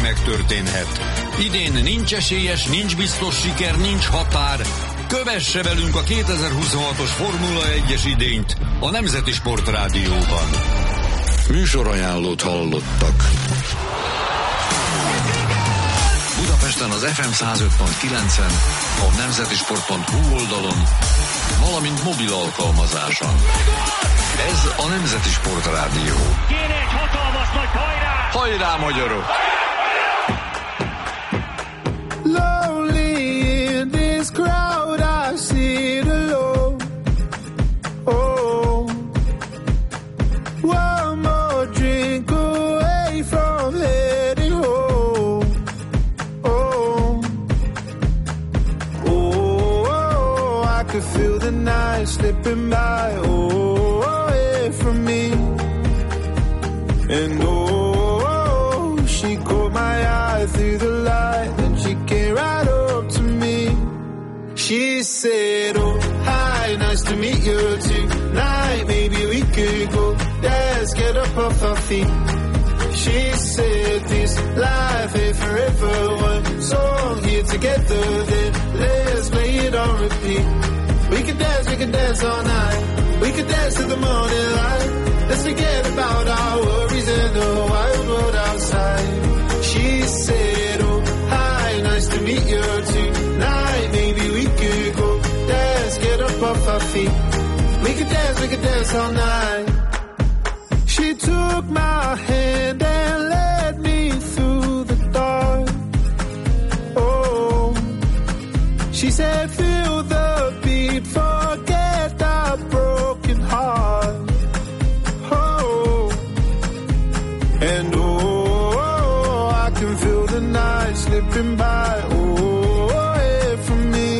megtörténhet. Idén nincs esélyes, nincs biztos siker, nincs határ. Kövesse velünk a 2026-os Formula 1-es idényt a Nemzeti Sport Rádióban. Műsorajánlót hallottak. Budapesten az FM 105.9-en, a nemzetisport.hu oldalon, valamint mobil alkalmazáson. Ez a Nemzeti Sport Rádió. Kéne egy hatalmas nagy hajrá! Hajrá, magyarok! Lonely in this crowd, I sit alone. Oh, one more drink away from heading home. Oh, oh, I could feel the night slipping by. Oh, away from me. And oh, she caught my eye through the light, and she came right up to me. She said, oh, hi, nice to meet you tonight. Maybe we could go dance, get up off our feet. She said, this life ain't forever. One song here together, then let's play it on repeat. We could dance all night. We could dance to the morning light. Let's forget about our worries and the wild world outside. She said, oh, hi, nice to meet you tonight. Maybe we could go dance, get up off our feet. We could dance all night. She took my hand and led me through the dark. Oh, she said, feel the beat, forget our broken heart. Oh, and oh, I can feel the night slipping by. Oh, away from me.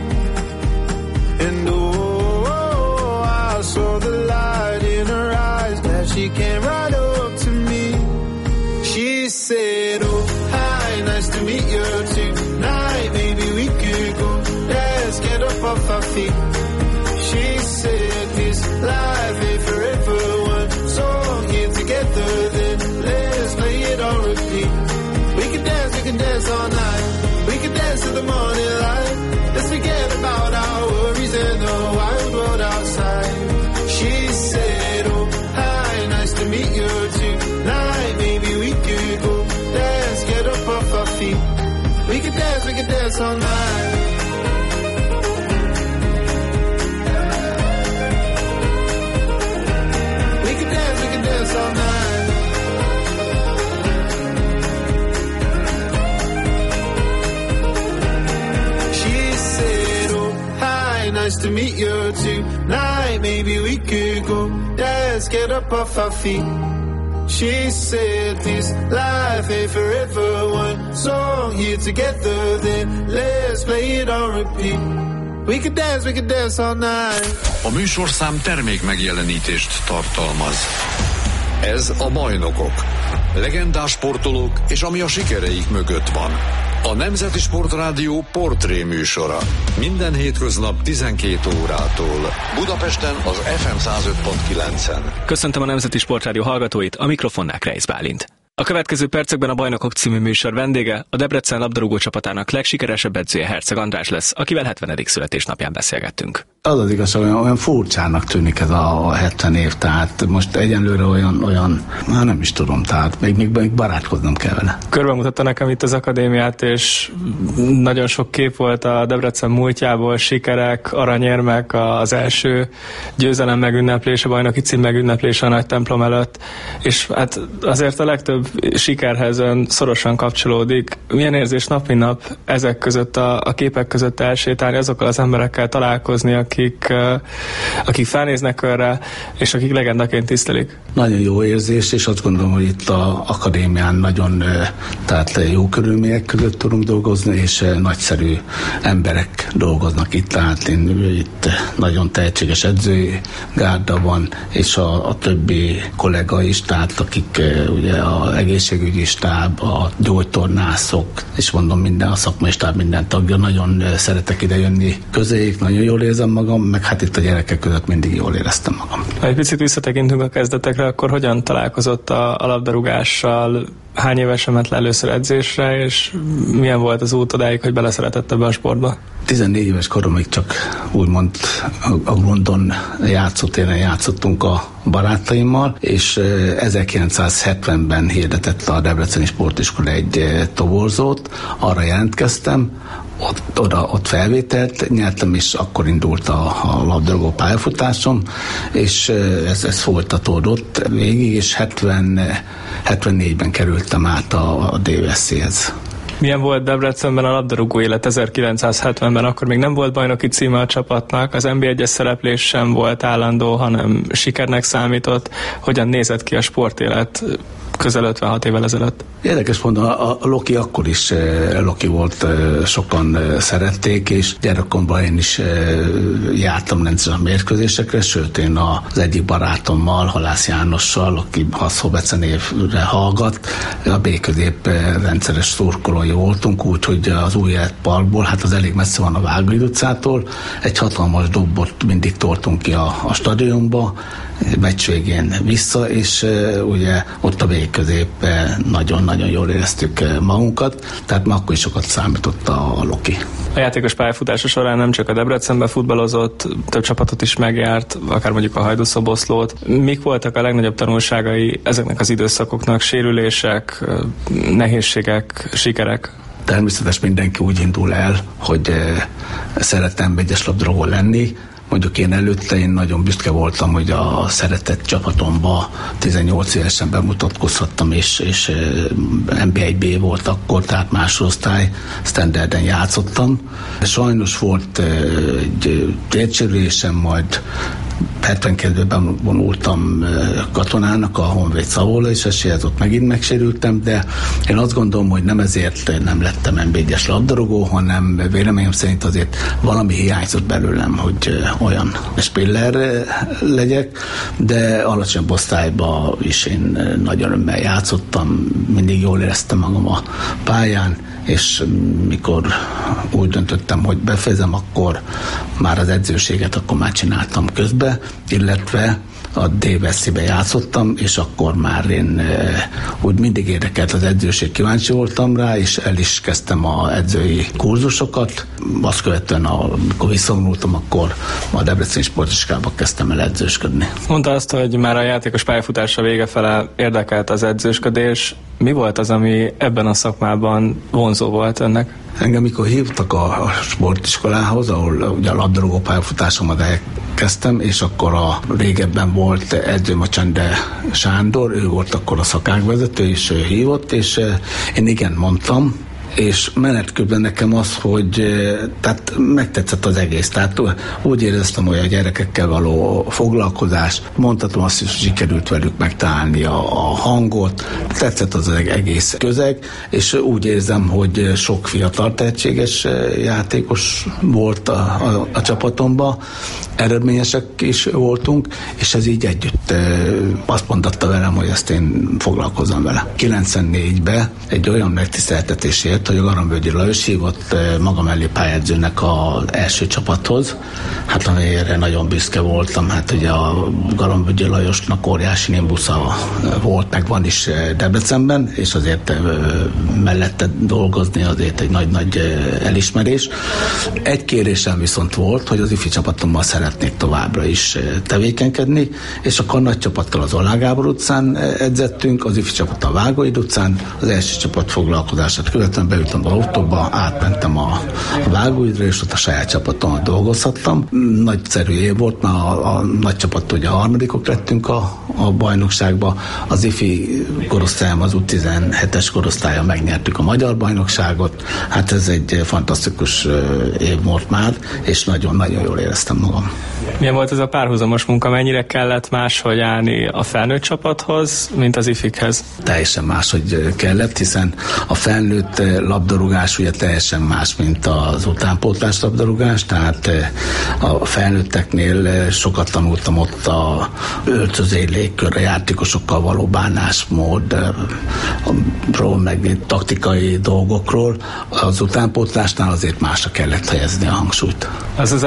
And oh, I saw the light in her eyes as she came right up to me. She said, oh, hi, nice to meet you tonight. Maybe we could go dance, get up off our feet. She said, this life ain't forever. One song here together, then let's play it on repeat. We can dance all night. We can dance to the morning light. Let's forget about our worries and the wild world outside. She said, oh, hi, nice to meet you tonight. Maybe we could go dance, get up off our feet. We can dance all night. We can dance all night. She said, oh, hi, nice to meet you tonight. Maybe we could go dance, get up off our feet. She said, this life ain't forever. One song here together, then let's play it on repeat. We can dance all night. A műsorszám termék megjelenítést tartalmaz. Ez a Bajnokok. Legendás sportolók és ami a sikereik mögött van. A Nemzeti Sport Rádió portré műsora. Minden hétköznap 12 órától. Budapesten az FM 105.9-en. Köszöntöm a Nemzeti Sport Rádió hallgatóit, a mikrofonnál Kreisz Bálint. A következő percekben a Bajnokok című műsor vendége a Debrecen labdarúgó csapatának legsikeresebb edzője Herceg András lesz, akivel 70. születésnapján beszélgettünk. Az az igaz, olyan furcsának tűnik ez a 70 év, tehát most egyenlőre olyan nem is tudom, tehát még barátkoznom kell vele. Körbemutatta nekem itt az akadémiát, és nagyon sok kép volt a Debrecen múltjából, sikerek, aranyérmek, az első győzelem megünneplése, bajnoki cím megünneplése a nagy templom előtt, és hát azért a legtöbb sikerhez ön szorosan kapcsolódik. Milyen érzés nap mint nap ezek között, a képek között elsétálni, azokkal az emberekkel találkozni, akik felnéznek önre, és akik legendaként tisztelik? Nagyon jó érzés, és azt gondolom, hogy itt az akadémián nagyon tehát jó körülmények között tudunk dolgozni, és nagyszerű emberek dolgoznak itt, tehát itt nagyon tehetséges edzői gárda van, és a többi kollega is, tehát akik ugye az egészségügyi stáb, a gyógytornászok, és mondom minden, a szakmai stáb minden tagja, nagyon szeretek ide jönni közéjük, nagyon jól érzem magam, magam, meg hát itt a gyerekek között mindig jól éreztem magam. Ha egy picit visszatekintünk a kezdetekre, akkor hogyan találkozott a labdarúgással? Hány évesen ment le először edzésre, és milyen volt az út odáig, hogy beleszeretett ebbe a sportba? 14 éves koromig csak úgymond a grundon játszottunk a barátaimmal, és 1970-ben hirdetett a Debreceni Sportiskola egy toborzót, arra jelentkeztem, ott felvételt nyertem, és akkor indult a labdarúgó pályafutásom, és ez folytatódott végig, és 74-ben kerültem át a DVSC-hez. Milyen volt Debrecenben a labdarúgó élet 1970-ben? Akkor még nem volt bajnoki címe a csapatnak, az NB1-es szereplés sem volt állandó, hanem sikernek számított. Hogyan nézett ki a sportélet közel 56 évvel ezelőtt? Érdekes mondani, a Loki akkor is Loki volt, sokan szerették, és gyerekkoromban én is jártam rendszeresen mérkőzésekre, sőt én az egyik barátommal, Halász Jánossal, aki Hasszóbece névre hallgat, a B-közép rendszeres szurkolói voltunk, úgyhogy az Új Élet Parkból, hát az elég messze van a Vágóhíd utcától, egy hatalmas dobbot mindig toltunk ki a stadionba, meccs végén vissza, és ugye ott a B-középben nagyon-nagyon jól éreztük magunkat, tehát már akkor is sokat számított a Loki. A játékos pályafutása során nem csak a Debrecenben futballozott, több csapatot is megjárt, akár mondjuk a Hajdú-Szoboszlót. Mik voltak a legnagyobb tanulságai ezeknek az időszakoknak? Sérülések, nehézségek, sikerek? Természetesen mindenki úgy indul el, hogy szeretem egyes labdarúgó lenni. Mondjuk én nagyon büszke voltam, hogy a szeretett csapatomba 18 évesen bemutatkozhattam, és NB1B volt akkor, tehát másodosztály standarden játszottam. Sajnos volt egy térsérülésem, majd 72-ben vonultam katonának a Honvéd Szavola, és esélyez ott megint megsérültem, de én azt gondolom, hogy nem ezért nem lettem NB1-es labdarúgó, hanem véleményem szerint azért valami hiányzott belőlem, hogy olyan spiller legyek, de alacsonyabb osztályban is én nagyon örömmel játszottam, mindig jól éreztem magam a pályán, és mikor úgy döntöttem, hogy befejezem, akkor már az edzőséget akkor már csináltam közbe, illetve a DVSC-be játszottam, és akkor már én úgy mindig érdekelt az edzőség, kíváncsi voltam rá, és el is kezdtem az edzői kurzusokat. Azt követően, amikor visszavonultam, akkor a Debreceni Sportiskolában kezdtem el edzősködni. Mondta azt, hogy már a játékos pályafutása vége fele érdekelt az edzősködés. Mi volt az, ami ebben a szakmában vonzó volt önnek? Engem mikor hívtak a sportiskolához, ahol ugye a labdarúgó pályafutásomat elkezdtem, és akkor régebben volt edzőm a Csende Sándor, ő volt akkor a szakágvezető, és ő hívott, és én igen mondtam, és menet közben nekem az, hogy tehát megtetszett az egész. Tehát úgy éreztem, hogy a gyerekekkel való foglalkozás, mondhatom azt is, hogy sikerült velük megtalálni a hangot, tetszett az egész közeg, és úgy érzem, hogy sok fiatal tehetséges játékos volt a csapatomban, eredményesek is voltunk, és ez így együtt azt mondatta velem, hogy ezt én foglalkozom vele. 94-ben egy olyan megtiszteltetésért, hogy a Garambölgyi Lajos hívott maga mellé pályázőnek az első csapathoz, hát amelyre nagyon büszke voltam, hát ugye a Garambölgyi Lajosnak óriási nimbusza volt, meg van is Debrecenben, és azért mellette dolgozni azért egy nagy-nagy elismerés. Egy kérésem viszont volt, hogy az ifi csapatommal szeretnék továbbra is tevékenykedni, és akkor nagy csapattal az Ollán Gábor utcán edzettünk, az ifi csapattal a Vágóhíd utcán, az első csapat foglalkozását követően beültem az autóba, átmentem a Vágóhídra, és ott a saját csapatommal dolgozhattam. Nagyszerű év volt, mert a nagy csapat, ugye a harmadikok lettünk a bajnokságba, az ifi korosztályom, az U17-es korosztálya megnyertük a magyar bajnokságot, hát ez egy fantasztikus év volt már, és nagyon-nagyon jól éreztem magam. Milyen volt ez a párhuzamos munka? Mennyire kellett máshogy állni a felnőtt csapathoz, mint az ifikhez? Teljesen máshogy kellett, hiszen a felnőtt labdarúgás ugye teljesen más, mint az utánpótlás labdarúgás, tehát a felnőtteknél sokat tanultam ott a öltözék légkör, a játékosokkal való bánásmódról, meg taktikai dolgokról. Az utánpótlásnál azért másra kellett helyezni a hangsúlyt. Az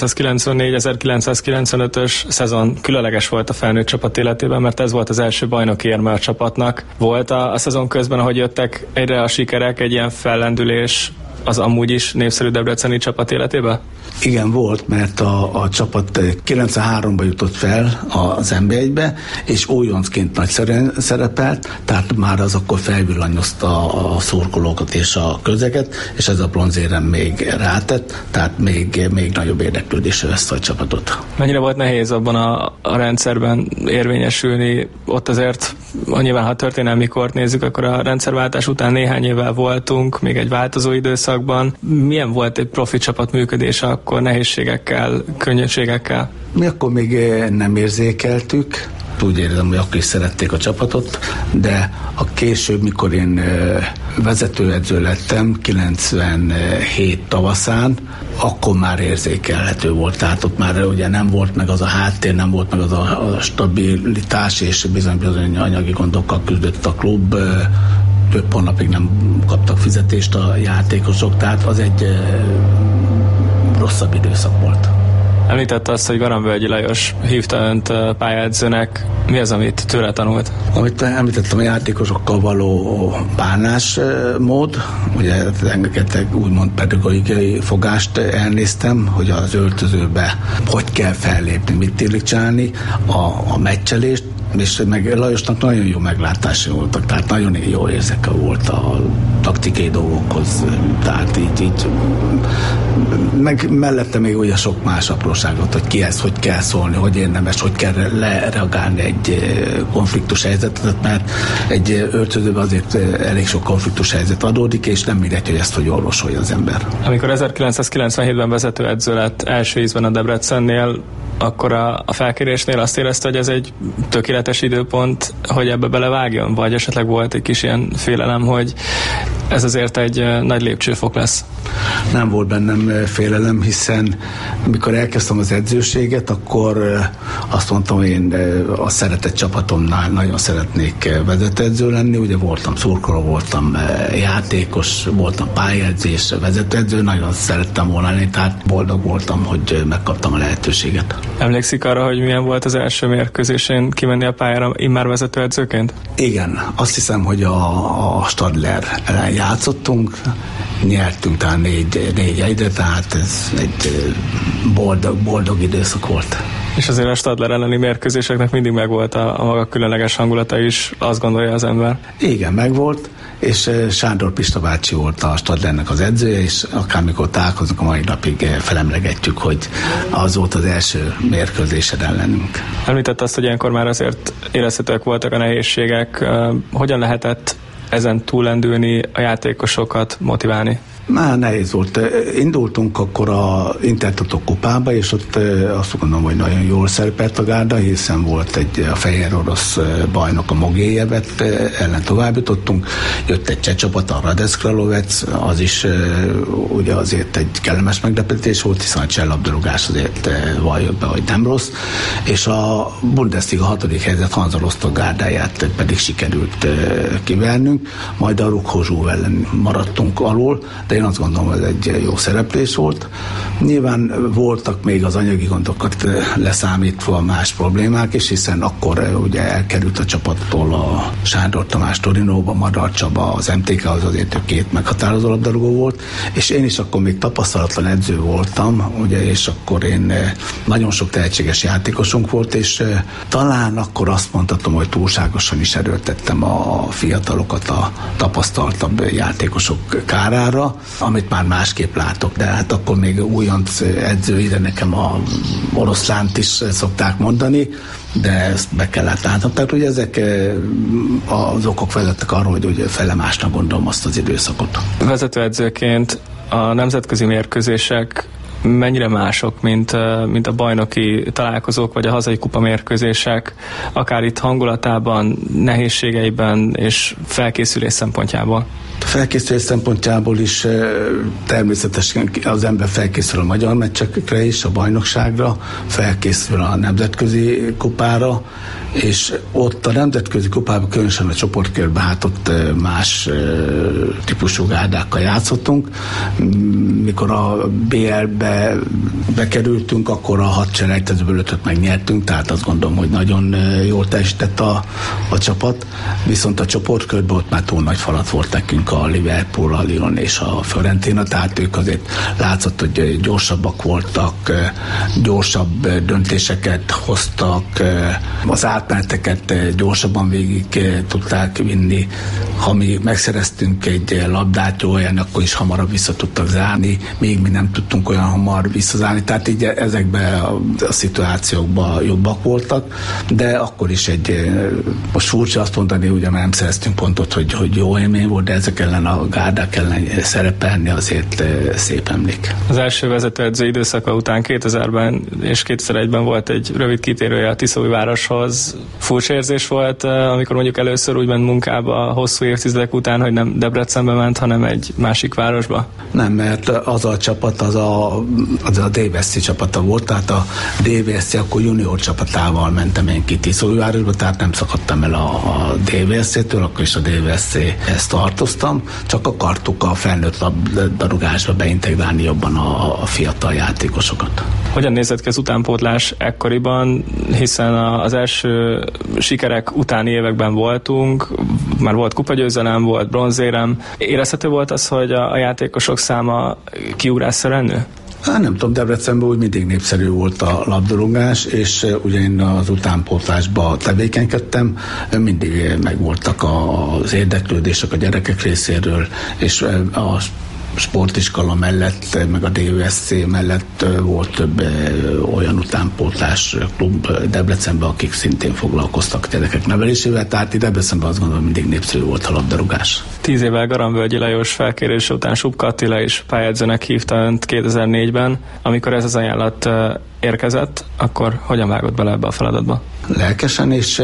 1994-1995-ös szezon különleges volt a felnőtt csapat életében, mert ez volt az első bajnoki érme a csapatnak. Volt a szezon közben, ahogy jöttek egyre a sikerek, egy ilyen fellendülés az amúgy is népszerű debreceni csapat életében? Igen, volt, mert a csapat 93-ban jutott fel az NB1-be, és újoncként nagyszerűen szerepelt, tehát már az akkor felvillanyozta a szurkolókat és a közeget, és ez a bronzérem még rátett, tehát még nagyobb érdeklődésre vesz a csapatot. Mennyire volt nehéz abban a rendszerben érvényesülni? Ott azért, nyilván ha történelmi kort nézzük, akkor a rendszerváltás után néhány évvel voltunk, még egy változó időszakban. Milyen volt egy profi csapat működése akkor nehézségekkel, könnyűségekkel? Mi akkor még nem érzékeltük. Úgy érzem, hogy akkor is szerették a csapatot, de a később, mikor én vezetőedző lettem 97 tavaszán, akkor már érzékelhető volt. Tehát ott már ugye nem volt meg az a háttér, nem volt meg az a stabilitás, és bizony anyagi gondokkal küzdött a klub. Több hónapig nem kaptak fizetést a játékosok, tehát az egy rosszabb időszak volt. Említette azt, hogy Garambölgyi Lajos hívta önt pályaedzőnek. Mi az, amit tőle tanult? Amit említettem, a játékosokkal való bánásmód, ugye rengeteg úgymond pedagógiai fogást elnéztem, hogy az öltözőbe hogy kell fellépni, mit illik csinálni, a meccselést, és meg Lajosnak nagyon jó meglátásai voltak, tehát nagyon jó érzeke volt a taktikai dolgokhoz, tehát így meg mellette még ugye sok más apróságot, hogy kihez hogy kell szólni, hogy érdemes, hogy kell lereagálni egy konfliktus helyzetet, mert egy öltözőben azért elég sok konfliktus helyzet adódik, és nem mindegy, hogy ezt hogy orvosolja az ember. Amikor 1997-ben vezetőedző lett első ízben a Debrecennél, akkor a felkérésnél azt érezte, hogy ez egy tökéletes időpont, hogy ebbe belevágjon, vagy esetleg volt egy kis ilyen félelem, hogy ez azért egy nagy lépcsőfok lesz? Nem volt bennem félelem, hiszen mikor elkezdtem az edzőséget, akkor azt mondtam, hogy én a szeretett csapatomnál nagyon szeretnék vezetőedző lenni. Ugye voltam szurkoló, voltam játékos, voltam pályaedzés, vezetőedző, nagyon szerettem volna lenni, tehát boldog voltam, hogy megkaptam a lehetőséget. Emlékszik arra, hogy milyen volt az első mérkőzésén kimenni a pályára immár vezetőedzőként? Igen, azt hiszem, hogy a Stadler ellen játszottunk, nyertünk talán 4-1-re, tehát ez egy boldog időszak volt. És azért a Stadler elleni mérkőzéseknek mindig megvolt a maga különleges hangulata is, azt gondolja az ember. Igen, megvolt, és Sándor Pista bácsi volt a Stadlernek az edzője, és akármikor találkozunk, a mai napig felemlegetjük, hogy az volt az első mérkőzésed ellenünk. Említett azt, hogy ilyenkor már azért érezhetőek voltak a nehézségek. Hogyan lehetett ezen túllendülni, a játékosokat motiválni? Már nehéz volt. Indultunk akkor a Intertoto kupába, és ott azt gondolom, hogy nagyon jól szerepelt a gárda, hiszen volt a fehér orosz bajnok, a Mogiljevet ellen tovább jutottunk. Jött egy cseh csapat, a Hradec Králové, az is ugye azért egy kellemes meglepetés volt, hiszen a cseh labdarúgás azért valljuk be, hogy nem rossz, és a Bundesliga 6. helyzet Hansa Rostock gárdáját pedig sikerült kivernünk, majd a Rukhozsó ellen maradtunk alul, de én azt gondolom, hogy ez egy jó szereplés volt. Nyilván voltak még az anyagi gondokat leszámítva más problémák is, hiszen akkor ugye elkerült a csapattól a Sándor Tamás Torinóba, Madar Csaba, az MTK, az azért két meghatározó labdarúgó volt, és én is akkor még tapasztalatlan edző voltam, ugye, és akkor én nagyon sok tehetséges játékosunk volt, és talán akkor azt mondhatom, hogy túlságosan is erőltettem a fiatalokat a tapasztaltabb játékosok kárára, amit már másképp látok, de hát akkor még újonc edző, ide nekem a oroszlánt is szokták mondani, de ezt be kellett látnom. Tehát ugye ezek az okok vezettek arra, hogy fele másnak gondolom azt az időszakot. Vezetőedzőként a nemzetközi mérkőzések mennyire mások, mint a bajnoki találkozók, vagy a hazai kupamérkőzések, akár itt hangulatában, nehézségeiben és felkészülés szempontjából? A felkészülés szempontjából is természetesen az ember felkészül a magyar meccsekre is, a bajnokságra, felkészül a nemzetközi kupára, és ott a nemzetközi kupában, különösen a csoportkörben, hát ott más típusú gárdákkal játszottunk. Mikor a BL-be bekerültünk, akkor a 6 selejtezőből 5-öt megnyertünk, tehát azt gondolom, hogy nagyon jól teljesített a csapat, viszont a csoportkörben ott már túl nagy falat volt nekünk a Liverpool, a Lyon és a Fiorentina, tehát ők azért látszott, hogy gyorsabbak voltak, gyorsabb döntéseket hoztak, az átmeneteket gyorsabban végig tudták vinni. Ha mi megszereztünk egy labdát jó helyen, akkor is hamarabb vissza tudtak zárni, még mi nem tudtunk olyan hamar visszazárni, tehát így ezekben a szituációkban jobbak voltak, de akkor is most furcsa azt mondani, ugye, mert nem szereztünk pontot, hogy jó élmény volt, de ezek ellen a gárdák ellen szerepelni azért szép emlék. Az első vezetőedző időszaka után 2000-ben és 2001-ben volt egy rövid kitérője a Tiszaújvároshoz. Furcsa érzés volt, amikor mondjuk először úgy ment munkába hosszú évtizedek után, hogy nem Debrecenbe ment, hanem egy másik városba? Nem, mert az a csapat, az a DVSC csapata volt, tehát a DVSC akkor junior csapatával mentem én ki Tiszaújvárosba, tehát nem szakadtam el a DVSC-től, akkor is a DVSC-hez tartoztam, csak akartuk a felnőtt labdarúgásba beintegrálni jobban a fiatal játékosokat. Hogyan nézett ki az utánpótlás ekkoriban, hiszen az első sikerek utáni években voltunk, már volt kupagyőzelem, volt bronzérem. Érezhető volt az, hogy a játékosok száma kiugrásszerűen nő? Nem tudom, Debrecenben úgy mindig népszerű volt a labdarúgás, és ugye én az utánpótlásban tevékenykedtem, mindig megvoltak az érdeklődések a gyerekek részéről, és a sportiskola mellett, meg a DVSC mellett volt több olyan utánpótlás klub Debrecenben, akik szintén foglalkoztak gyerekek nevelésével, tehát Debrecenben azt gondolom, mindig népszerű volt a labdarúgás. 10 évvel Garamvölgyi Lajos felkérése után Subka Attila is pályádzónak hívta önt 2004-ben. Amikor ez az ajánlat érkezett, akkor hogyan vágott bele ebbe a feladatba? Lelkesen, és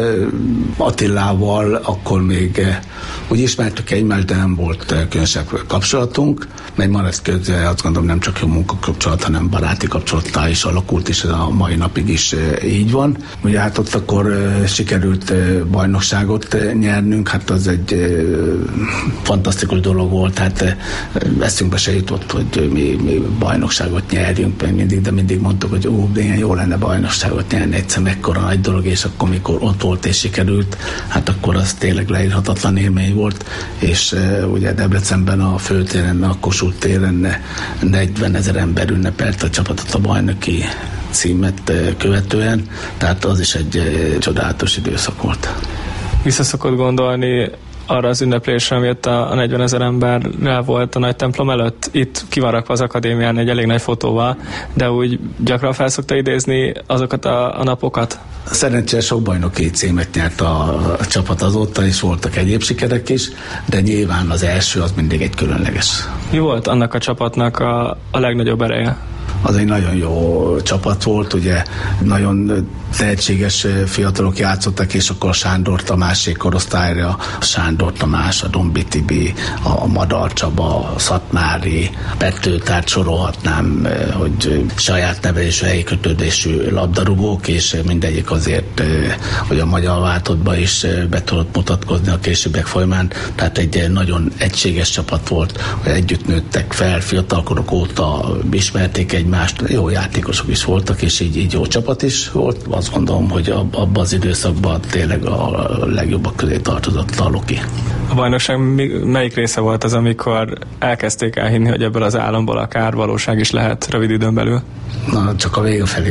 Attilával akkor még úgy ismertük egymást, de nem volt különösebb kapcsolatunk, mert ma ez közben azt gondolom nem csak jó munkakapcsolat, hanem baráti kapcsolattá is alakult, és a mai napig is így van. Ugye hát ott akkor sikerült bajnokságot nyernünk, hát az egy fantasztikus dolog volt, hát eszünkbe se jutott, hogy mi bajnokságot nyerjünk meg mindig, de mindig mondtuk, hogy ilyen jó lenne bajnokságot nyerni, egyszer mekkora nagy dolog, és akkor mikor ott volt és sikerült, hát akkor az tényleg leírhatatlan élmény volt, és ugye Debrecenben a főtéren, a Kossuth téren 40 000 ember ünnepelt a csapatot a bajnoki címet követően, tehát az is egy csodálatos időszak volt. Vissza szokott gondolni arra az ünneplésre, ami ott a 40 000 emberrel volt a nagy templom előtt. Itt ki van rakva az akadémián egy elég nagy fotóval, de úgy gyakran fel szokta idézni azokat a napokat? Szerencsére sok bajnoki címet nyert a csapat azóta, és voltak egyéb sikerek is, de nyilván az első az mindig egy különleges. Mi volt annak a csapatnak a legnagyobb ereje? Az egy nagyon jó csapat volt, ugye nagyon tehetséges fiatalok játszottak, és akkor a Sándor Tamásék korosztályra, a Sándor Tamás, a Dombi Tibi, a Madar Csaba, a Szatmári, Petőtárt sorolhatnám, hogy saját nevelésű, helyi kötődésű labdarúgók, és mindegyik azért, hogy a magyar váltottba is be tudott mutatkozni a későbbek folyamán, tehát egy nagyon egységes csapat volt, hogy együtt nőttek fel, fiatalkorok óta ismerték egymást, jó játékosok is voltak, és így jó csapat is volt. Azt gondolom, hogy abban az időszakban tényleg a legjobbak közé tartozott a Loki. A bajnokság melyik része volt az, amikor elkezdték elhinni, hogy ebből az álomból akár valóság is lehet rövid időn belül? Na, csak a vége felé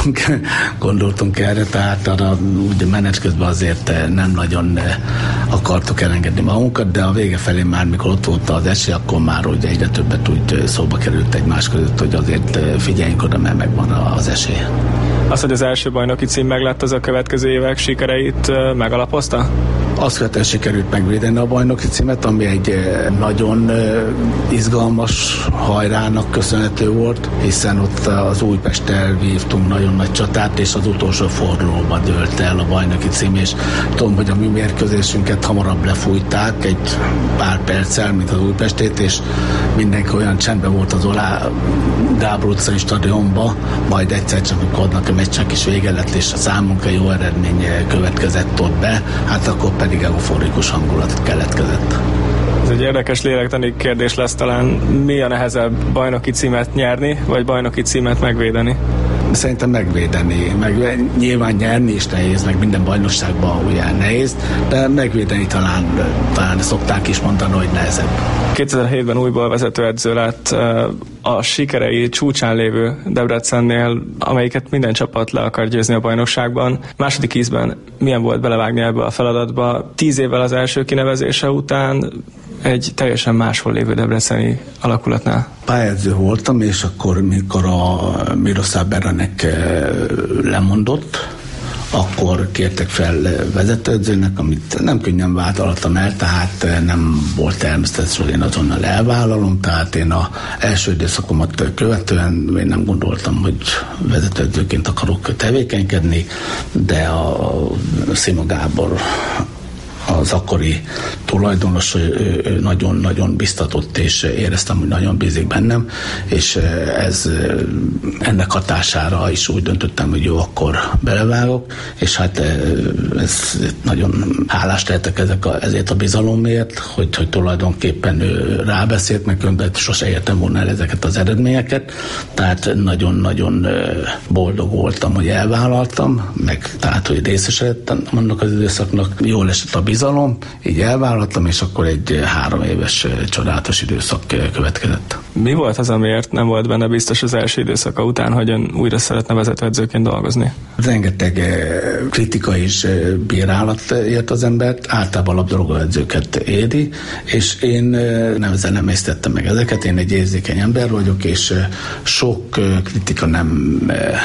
gondoltunk erre, tehát arra úgy menet közben azért nem nagyon akartuk elengedni magunkat, de a vége felé már, mikor ott volt az esély, akkor már úgy egyre többet úgy szóba került egymás között, hogy azért figyeljünk oda, mert megvan az esély. Az, hogy az első bajnoki cím meglett, az a következő évek sikereit megalapozta? azt követően sikerült megvédeni a bajnoki címet, ami egy nagyon izgalmas hajrának köszönhető volt, hiszen ott az Újpesttel vívtunk nagyon nagy csatát, és az utolsó fordulóban dőlt el a bajnoki cím, és tudom, hogy a mi mérkőzésünket hamarabb lefújták egy pár perccel, mint az Újpestét, és mindenki olyan csendben volt az Gábor utcai stadionba, majd egyszer csak, amikor adnak a meccsnek is vége lett, és a számunkra jó eredmény következett ott be, hát akkor pedig euforikus hangulat keletkezett. Ez egy érdekes lélektani kérdés lesz talán. Mi a nehezebb, bajnoki címet nyerni, vagy bajnoki címet megvédeni? Szerintem megvédeni. Nyilván nyerni is nehéz, meg minden bajnokságban ugye nehéz, de megvédeni talán szokták is mondani, hogy nehezebb. 2007-ben újból vezetőedző lett a sikerei csúcsán lévő Debrecennél, amelyiket minden csapat le akar győzni a bajnokságban. Második ízben milyen volt belevágni ebbe a feladatba? 10 évvel az első kinevezése után egy teljesen máshol lévő debreceni alakulatnál. Pályázó voltam, és akkor, mikor a Miroslav Beranek lemondott, akkor kértek fel vezetőedzőnek, amit nem könnyen vállaltam el, tehát nem volt természetes, hogy én azonnal elvállalom, tehát én az első időszakomat követően én nem gondoltam, hogy vezetőedzőként akarok tevékenykedni, de a Szima Gábor, az akkori tulajdonos nagyon-nagyon biztatott, és éreztem, hogy nagyon bízik bennem, és ennek hatására is úgy döntöttem, hogy jó, akkor belevágok, és hát ez nagyon hálás lehetek ezért a bizalomért, hogy tulajdonképpen ő rábeszélt, meg önben sose értem volna el ezeket az eredményeket, tehát nagyon-nagyon boldog voltam, hogy elvállaltam, meg tehát, hogy részesedtem annak az időszaknak, jól esett a bizalom, így elvállaltam, és akkor egy 3 éves csodálatos időszak következett. Mi volt az, amiért nem volt benne biztos az első időszaka után, hogy ön újra szeretne vezetőedzőként dolgozni? Rengeteg kritika és bírálat ért az embert, általában labdarúgóedzőket éri, és én nem észtettem meg ezeket, én egy érzékeny ember vagyok, és sok kritika nem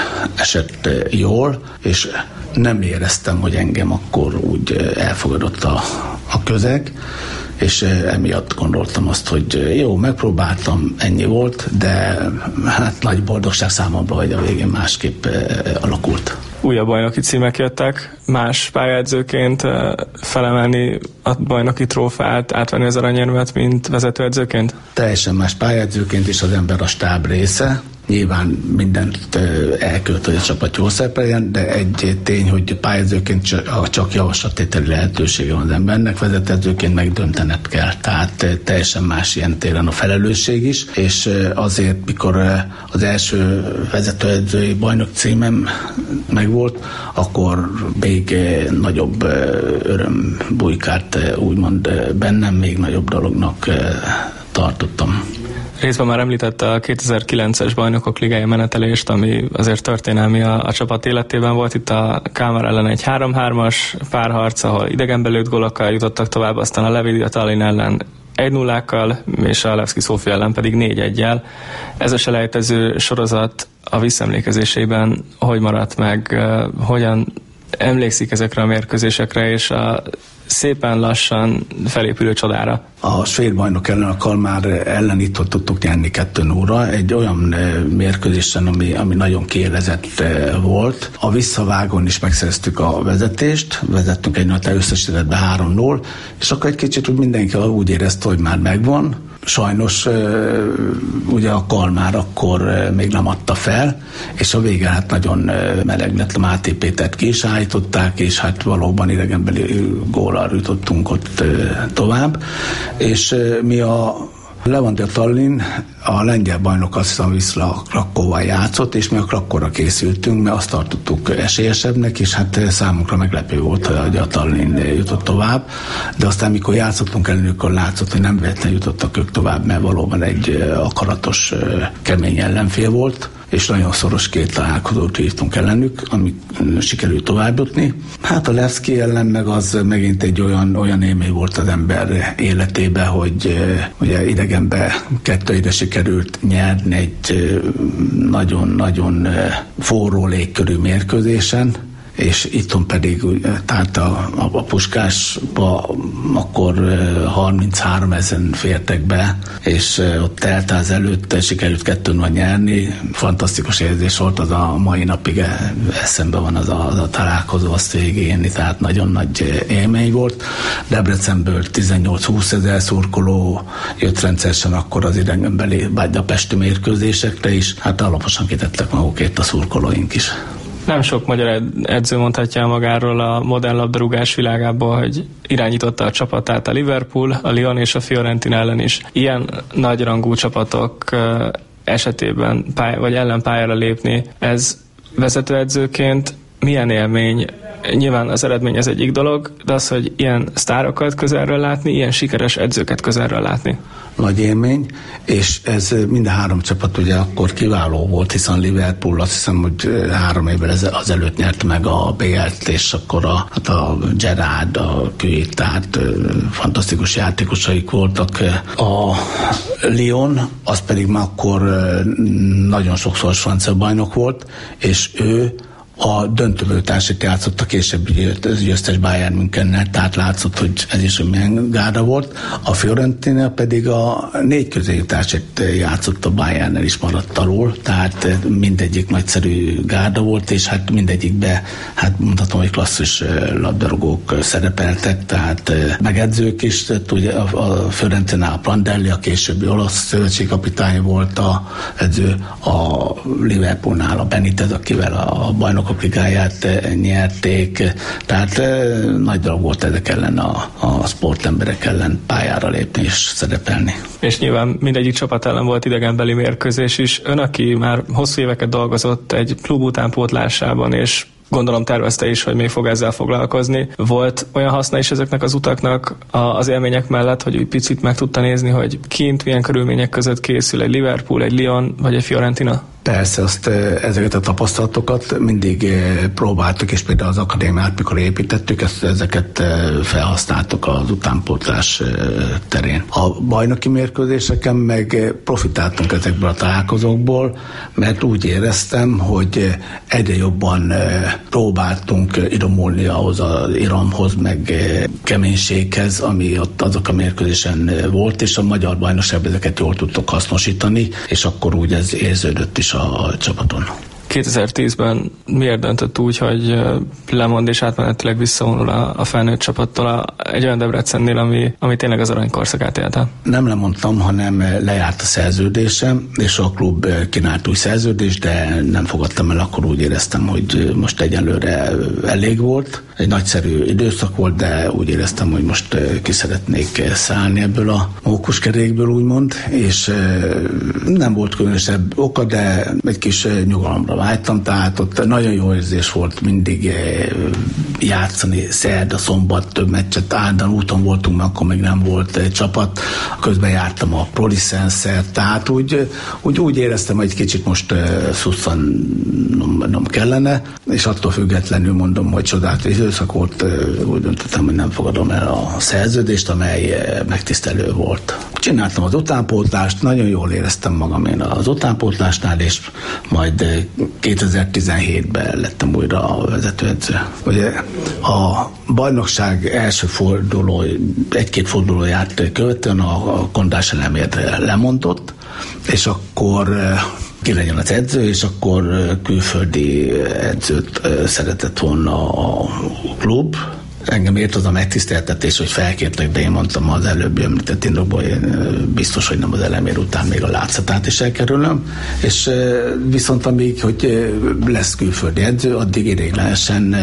esett jól, és nem éreztem, hogy engem akkor úgy elfogadott a közeg, és emiatt gondoltam azt, hogy jó, megpróbáltam, ennyi volt, de hát nagy boldogság számomra, hogy a végén másképp alakult. Újabb bajnoki címek jöttek, más pályaedzőként felemelni a bajnoki trófeát, átvenni az aranyérmet, mint vezetőedzőként? Teljesen más pályaedzőként is az ember a stáb része. Nyilván mindent elkölt, hogy a csapat jól szerepeljen, de egy tény, hogy pályázóként csak javaslattételi lehetősége van az embernek, vezetőedzőként meg döntened kell. Tehát teljesen más ilyen téren a felelősség is, és azért, mikor az első vezetőedzői bajnok címem megvolt, akkor még nagyobb öröm bujkált úgymond bennem, még nagyobb dolognak tartottam. Részben már említette a 2009-es Bajnokok Ligája menetelést, ami azért történelmi a csapat életében volt. Itt a Kalmar ellen egy 3-3-as párharc, ahol idegenbe lőtt gólokkal jutottak tovább, aztán a Levidia Tallinn ellen 1-0-kkal, és a Levski Szófia ellen pedig 4-1-jel. Ez a selejtező sorozat a visszaemlékezésében hogy maradt meg, hogyan emlékszik ezekre a mérkőzésekre, és a szépen lassan felépülő csodára? A svéd bajnok ellen, a Kalmár ellen itt tudtuk nyerni 2-0-ra, egy olyan mérkőzésen, ami nagyon kiélezett volt. A visszavágón is megszereztük a vezetést, vezettünk egy nagy összesítettbe 3-0, és akkor egy kicsit úgy mindenki úgy érezte, hogy már megvan. Sajnos ugye a Kalmár akkor még nem adta fel, és a vége hát nagyon meleg lett, a Máté Pétert ki is állították, és hát valóban idegenbeli góllal jutottunk ott tovább. És mi a Levidia Tallinn, a lengyel bajnok, azt hiszem, Wisla Krakóval játszott, és mi a Krakóra készültünk, mert azt tartottuk esélyesebbnek, és hát számunkra meglepő volt, hogy a Tallinn jutott tovább, de aztán mikor játszottunk ellenük, akkor látszott, hogy nem véletlenül jutottak ők tovább, mert valóban egy akaratos, kemény ellenfél volt, és nagyon szoros 2 találkozót hívtunk ellenük, amit sikerült tovább jutni. Hát a Levski ellen meg az megint egy olyan élmény volt az ember életében, hogy ugye idegenbe 2 sikerült nyerni egy nagyon-nagyon forró légkörű mérkőzésen, és itthon pedig, tehát a Puskásba akkor 33 000 fértek be, és ott teltház előtt sikerült 2-0 nyerni. Fantasztikus érzés volt, az a mai napig eszembe van az a találkozó, azt végigélni, tehát nagyon nagy élmény volt. Debrecenből 18-20 000 szurkoló jött rendszeresen akkor az idegenbeli budapesti mérkőzésekre is, hát alaposan kitettek magukért a szurkolóink is. Nem sok magyar edző mondhatja magáról a modern labdarúgás világából, hogy irányította a csapatát a Liverpool, a Lyon és a Fiorentina ellen is. Ilyen nagyrangú csapatok esetében vagy ellen pályára lépni, ez vezetőedzőként milyen élmény? Nyilván az eredmény az egyik dolog, de az, hogy ilyen sztárokat közelről látni, ilyen sikeres edzőket közelről látni. Nagy élmény, és ez mind a 3 csapat ugye akkor kiváló volt, hiszen Liverpool azt hiszem, hogy 3 évvel azelőtt nyert meg a BL-t, és akkor a Gerrard, a Kuit, tehát fantasztikus játékosaik voltak. A Lyon, az pedig már akkor nagyon sokszor francia bajnok volt, és ő a döntőből-társat játszott a később győztes Bayern Münchennel, tehát látszott, hogy ez is milyen gárda volt. A Fiorentina pedig a 4 közéjutását játszott a Bayernnel is maradt alól, tehát mindegyik nagyszerű gárda volt, és hát mindegyikbe, hát mondhatom, hogy klasszis labdarúgók szerepeltek, tehát megedzők is, ugye a Fiorentina a Prandelli, a későbbi olasz szövetségkapitány volt a edző, a Liverpoolnál a Benitez, akivel a bajnokok ligáját nyerték, tehát nagy dolog volt ezek ellen a sportemberek ellen pályára lépni és szerepelni. És nyilván mindegyik csapat ellen volt idegenbeli mérkőzés is. Ön, aki már hosszú éveket dolgozott egy klub utánpótlásában, és gondolom tervezte is, hogy még fog ezzel foglalkozni. Volt olyan haszna is ezeknek az utaknak az élmények mellett, hogy egy picit meg tudta nézni, hogy kint milyen körülmények között készül egy Liverpool, egy Lyon vagy egy Fiorentina? Persze, ezeket a tapasztalatokat mindig próbáltuk, és például az akadémiát, mikor építettük, ezeket felhasználtuk az utánpótlás terén. A bajnoki mérkőzéseken meg profitáltunk ezekből a találkozókból, mert úgy éreztem, hogy egyre jobban próbáltunk idomulni ahhoz az iramhoz, meg keménységhez, ami ott azok a mérkőzésen volt, és a magyar bajnokságban ezeket jól tudtok hasznosítani, és akkor úgy ez érződött is a csapaton. 2010-ben miért döntött úgy, hogy lemond és átmenetileg visszavonul a felnőtt csapattól egy olyan Debrecennél, ami tényleg az aranykorszakát élte? Nem lemondtam, hanem lejárt a szerződésem, és a klub kínált új szerződést, de nem fogadtam el, akkor úgy éreztem, hogy most egyelőre elég volt. Egy nagyszerű időszak volt, de úgy éreztem, hogy most ki szeretnék szállni ebből a mókuskerékből, úgymond, és nem volt különösebb oka, de egy kis nyugalomra vágytam, tehát ott nagyon jó érzés volt mindig játszani, szerda, szombat, több meccset, állandóan úton voltunk, mert akkor még nem volt csapat, közben jártam a Prolicense-szel, tehát úgy éreztem, hogy egy kicsit most szusszannom kellene, és attól függetlenül mondom, hogy csodálatos időszak volt, úgy döntöttem, hogy nem fogadom el a szerződést, amely megtisztelő volt. Csináltam az utánpótlást, nagyon jól éreztem magam én az utánpótlásnál, és majd 2017-ben lettem újra a vezetőedző. Ugye a bajnokság első forduló, 1-2 fordulóját követően a Kondás Elemérre lemondott, és akkor ki legyen az edző, és akkor külföldi edzőt szeretett volna a klub. Engem ért az a megtiszteltetés, hogy felkértek, de én mondtam az előbb említett indokból, biztos, hogy nem az Elemér után még a Látszatát is elkerülöm, és viszont amíg, hogy lesz külföldi edző, addig ideiglenesen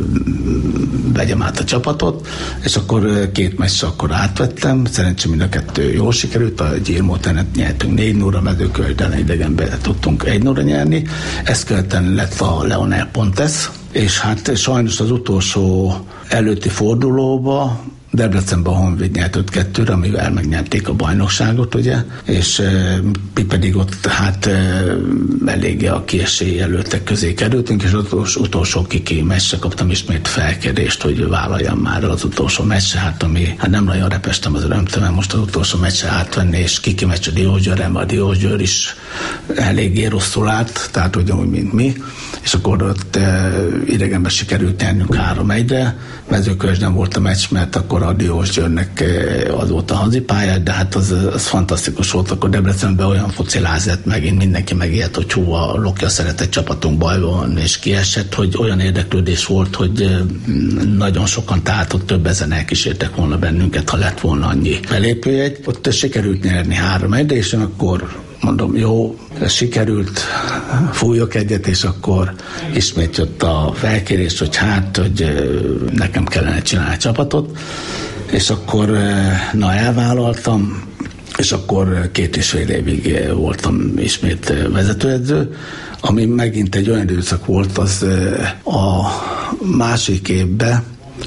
vegyem át a csapatot, és akkor 2 meccsre akkor átvettem, szerencsém mind a 2 jól sikerült, a Gyirmótenet nyertünk 4-0-ra, Mezőkövesden idegenben tudtunk 1-0-ra nyerni, ezt követően lett a Leonel Pontes, és hát sajnos az utolsó előtti fordulóba Debrecenben a Honvéd nyert 5-2-re, amivel megnyerték a bajnokságot, ugye, és mi pedig ott hát eléggé a kiesély jelöltek közé kerültünk, és az utolsó kiki meccsre kaptam ismét felkérést, hogy vállaljam már az utolsó meccsre, hát ami hát nem nagyon repestem az örömtől, most az utolsó meccsre átvenni, és kiki meccs a Diósgyőrre, mert a Diósgyőr is eléggé rosszul állt, tehát ugyanúgy, mint mi, és akkor ott idegenben sikerült nyernünk 3-1-re, Mezőkövesden volt a meccs, mert akkor a Diósgyőrnek az volt a hazipálya, de hát az fantasztikus volt, akkor Debrecenben olyan fociláz lett, megint mindenki megijedt, hogy hú, a Lokja szeretett csapatunk bajban van, és kiesett, hogy olyan érdeklődés volt, hogy nagyon sokan, tehát ott több ezen elkísértek volna bennünket, ha lett volna annyi belépőjegy. Ott sikerült nyerni 3-1-re, és akkor mondom, jó, ez sikerült, fújok egyet, és akkor ismét jött a felkérés, hogy hogy nekem kellene csinálni csapatot, és akkor elvállaltam, és akkor 2,5 évig voltam ismét vezetőedző, ami megint egy olyan időszak volt, az a másik évben,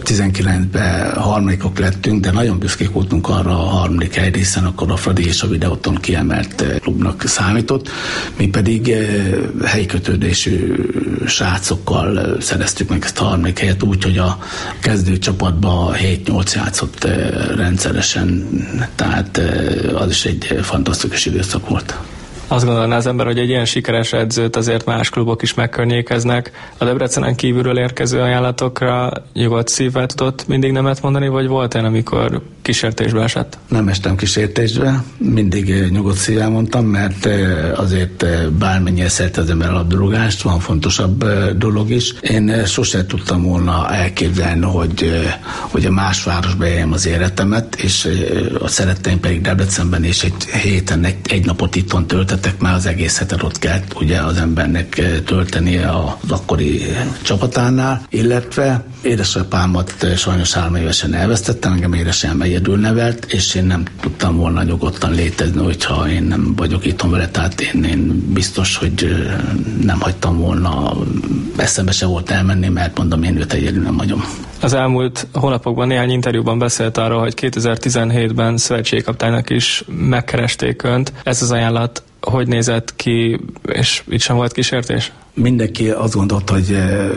19-ben harmadikok lettünk, de nagyon büszkék voltunk arra a harmadik helyre, hiszen akkor a Fradi és a Videóton kiemelt klubnak számított. Mi pedig helyi kötődésű srácokkal szereztük meg ezt a harmadik helyet úgy, hogy a kezdő csapatban 7-8 játszott rendszeresen, tehát az is egy fantasztikus időszak volt. Azt gondolná az ember, hogy egy ilyen sikeres edzőt azért más klubok is megkörnyékeznek. A Debrecenen kívülről érkező ajánlatokra nyugodt szívvel tudott mindig nemet mondani, vagy volt olyan, amikor kísértésbe esett? Nem estem kísértésbe, mindig nyugodt szívvel mondtam, mert azért bármennyire szeret az ember a labdarúgást, van fontosabb dolog is. Én sosem tudtam volna elképzelni, hogy a más városba éljem az életemet, és a szeretteim pedig Debrecenben, és egy héten egy napot itthon töltettek, mert az egész hetet ott kell ugye az embernek töltenie az akkori csapatánál, illetve édesapámat sajnos 3 évesen elvesztettem, engem édesem egyedül nevelt, és én nem tudtam volna nyugodtan létezni, hogyha én nem vagyok itthon vele, tehát én biztos, hogy nem hagytam volna, eszembe se volt elmenni, mert mondom, én őt egyedül nem hagyom. Az elmúlt hónapokban néhány interjúban beszélt arról, hogy 2017-ben szövetségkapitánynak is megkeresték önt. Ez az ajánlat hogy nézett ki, és itt sem volt kísértés? Mindenki azt gondolt, hogy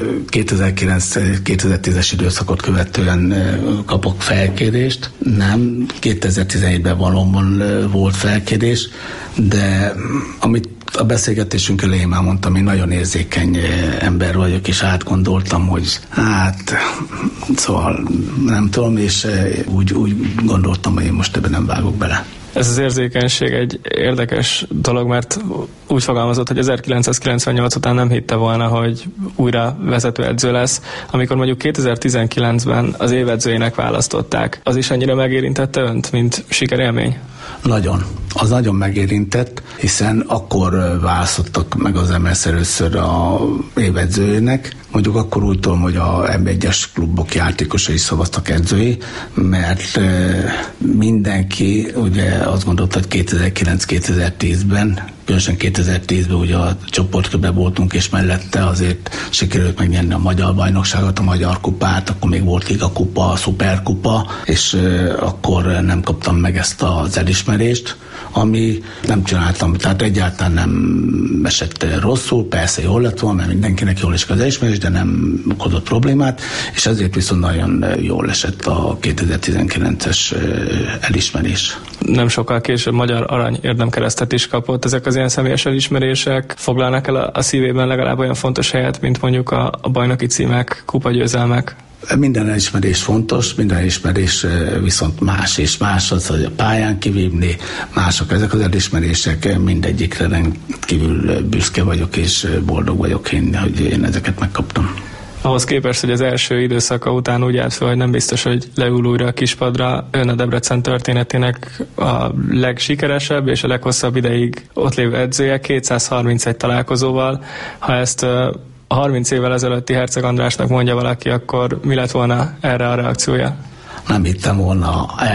2009-2010-es időszakot követően kapok felkérést. Nem, 2017-ben valóban volt felkérés, de amit a beszélgetésünk elején már mondtam, én nagyon érzékeny ember vagyok, és átgondoltam, hogy szóval nem tudom, és úgy gondoltam, hogy én most ebben nem vágok bele. Ez az érzékenység egy érdekes dolog, mert úgy fogalmazott, hogy 1998 után nem hitte volna, hogy újra vezetőedző lesz. Amikor mondjuk 2019-ben az évedzőjének választották, az is annyira megérintette önt, mint sikerélmény? Nagyon. Az nagyon megérintett, hiszen akkor választottak meg az MLS először a évedzőjének. Mondjuk akkor úgy tudom, hogy a M1-es klubok játékosai szavaztak edzői, mert mindenki ugye azt gondolta, hogy 2009-2010-ben, különösen 2010-ben ugye a csoportkörben voltunk, és mellette azért sikerült megnyerni a magyar bajnokságot, a magyar kupát, akkor még volt Liga kupa, a szuperkupa, és akkor nem kaptam meg ezt az elismerést, ami nem csináltam, tehát egyáltalán nem esett rosszul, persze jól lett volna, mert mindenkinek jól esik az elismerés, de nem okozott problémát, és ezért viszont nagyon jól esett a 2019-es elismerés. Nem sokkal később Magyar Arany érdemkeresztet is kapott. Ezek az ilyen személyes elismerések foglalnak el a szívében legalább olyan fontos helyet, mint mondjuk a bajnoki címek, kupagyőzelmek? Minden elismerés fontos, minden elismerés viszont más és más az, hogy a pályán kivívni, mások ezek az elismerések, mindegyikre rendkívül büszke vagyok és boldog vagyok én, hogy én ezeket megkaptam. Ahhoz képest, hogy az első időszaka után úgy állt fel, hogy nem biztos, hogy leül újra a kispadra, ön a Debrecen történetének a legsikeresebb és a leghosszabb ideig ott lévő edzője 231 találkozóval. Ha ezt a 30 évvel ezelőtti Herceg Andrásnak mondja valaki, akkor mi lett volna erre a reakciója? Nem hittem volna el,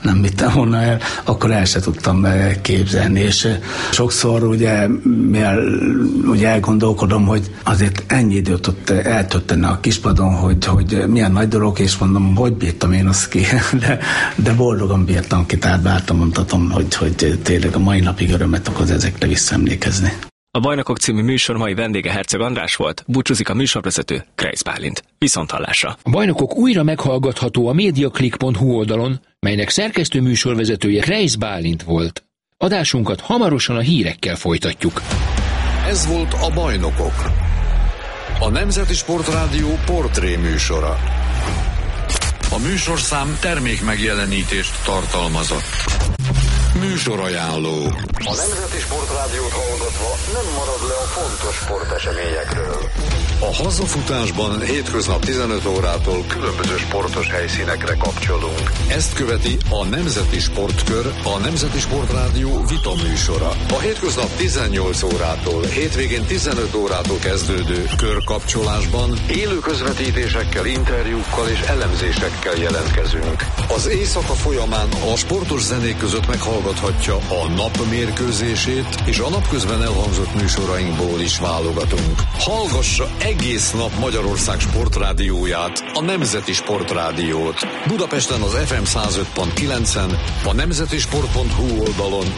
nem vittem volna el, akkor el se tudtam képzelni, és sokszor ugye elgondolkodom, hogy azért ennyi időt ott eltölteni a kispadon, hogy milyen nagy dolog, és mondom, hogy bírtam én azt ki, de boldogan bírtam ki, tehát bártam mondhatom, hogy tényleg a mai napig örömet okoz ezekre visszaemlékezni. A Bajnokok című műsor mai vendége Herceg András volt, búcsúzik a műsorvezető Kreisz Bálint. Viszonthallásra! A Bajnokok újra meghallgatható a mediaclick.hu oldalon, melynek szerkesztő műsorvezetője Kreisz Bálint volt. Adásunkat hamarosan a hírekkel folytatjuk. Ez volt a Bajnokok, a Nemzeti Sportrádió portré műsora. A műsorszám termékmegjelenítést tartalmazott. Műsorajánló. A Nemzeti Sportrádiót hallgatva nem marad le a fontos sporteseményekről. A hazafutásban hétköznap 15 órától különböző sportos helyszínekre kapcsolunk. Ezt követi a Nemzeti Sportkör, a Nemzeti Sportrádió vita műsora. A hétköznap 18 órától, hétvégén 15 órától kezdődő körkapcsolásban élő közvetítésekkel, interjúkkal és elemzésekkel jelentkezünk. Az éjszaka folyamán a sportos zenék között meghallgathatja a nap mérkőzését, és a napközben elhangzott műsorainkból is válogatunk. Hallgassa egész nap Magyarország sportrádióját, a Nemzeti Sportrádiót. Budapesten az FM 105.9-en, a nemzetisport.hu oldalon